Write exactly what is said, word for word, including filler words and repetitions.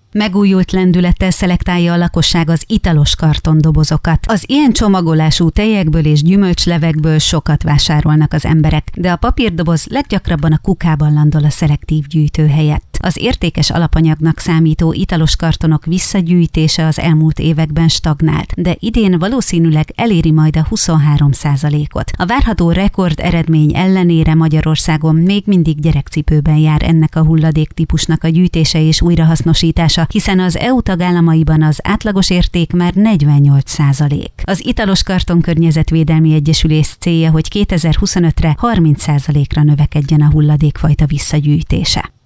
Megújult lendülettel szelektálja a lakosság az italos kartondobozokat. Az ilyen csomagolású tejekből és gyümölcslevekből sokat vásárolnak az emberek, de a papírdoboz leggyakrabban a kukában landol a szelektív gyűjtő helyett. Az értékes alapanyagnak számító italos kartonok visszagyűjtése az elmúlt években stagnált, de idén valószínűleg eléri majd a huszonhárom százalékot. A várható rekord eredmény ellenére Magyarországon még mindig gyerekcipőben jár ennek a hulladéktípusnak a gyűjtése és újrahasznosítása, hiszen az é u tagállamaiban az átlagos érték már negyvennyolc százalék. Az Italos Karton Környezetvédelmi Egyesülés célja, hogy kétezer-huszonötre harminc százalékra növekedjen a hulladékfajta visszagyűjtése.